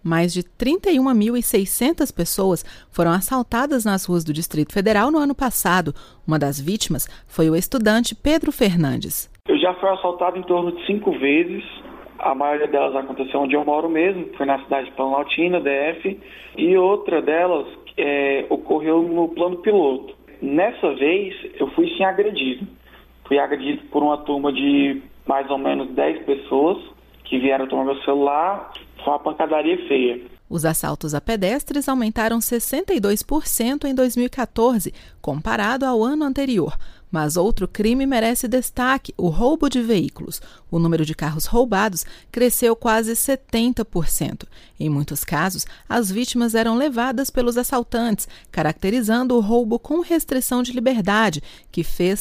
Mais de 31.600 pessoas foram assaltadas nas ruas do Distrito Federal no ano passado. Uma das vítimas foi o estudante Pedro Fernandes. Eu já fui assaltado em torno de 5 vezes. A maioria delas aconteceu onde eu moro mesmo, foi na cidade de Planaltina, DF. E outra delas ocorreu no plano piloto. Nessa vez, eu fui sim agredido. Fui agredido por uma turma de mais ou menos 10 pessoas que vieram tomar meu celular. Foi uma pancadaria feia. Os assaltos a pedestres aumentaram 62% em 2014, comparado ao ano anterior. Mas outro crime merece destaque: o roubo de veículos. O número de carros roubados cresceu quase 70%. Em muitos casos, as vítimas eram levadas pelos assaltantes, caracterizando o roubo com restrição de liberdade, que fez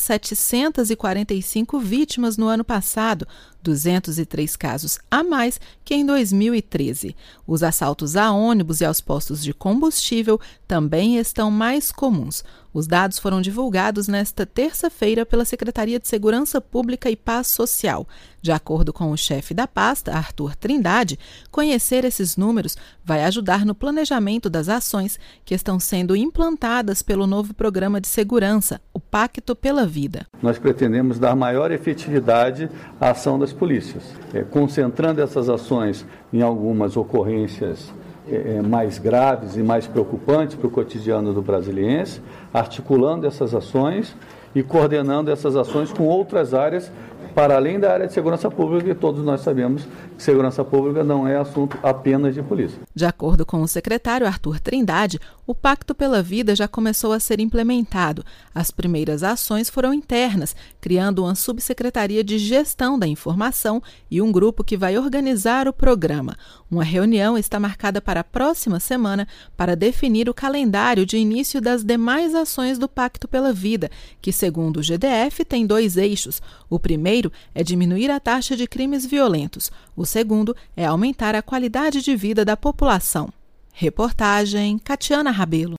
745 vítimas no ano passado, 203 casos a mais que em 2013. Os assaltos a ônibus e aos postos de combustível também estão mais comuns. Os dados foram divulgados nesta terça-feira pela Secretaria de Segurança Pública e Paz Social. De acordo com o chefe da pasta, Arthur Trindade, conhecer esses números vai ajudar no planejamento das ações que estão sendo implantadas pelo novo programa de segurança, o Pacto pela Vida. Nós pretendemos dar maior efetividade à ação das polícias, concentrando essas ações em algumas ocorrências mais graves e mais preocupantes para o cotidiano do brasiliense, articulando essas ações e coordenando essas ações com outras áreas, para além da área de segurança pública, e todos nós sabemos que segurança pública não é assunto apenas de polícia. De acordo com o secretário Arthur Trindade, o Pacto pela Vida já começou a ser implementado. As primeiras ações foram internas, criando uma subsecretaria de gestão da informação e um grupo que vai organizar o programa. Uma reunião está marcada para a próxima semana para definir o calendário de início das demais ações do Pacto pela Vida, que, segundo o GDF, tem 2 eixos. O primeiro é diminuir a taxa de crimes violentos. O segundo é aumentar a qualidade de vida da população. Reportagem Catiana Rabelo.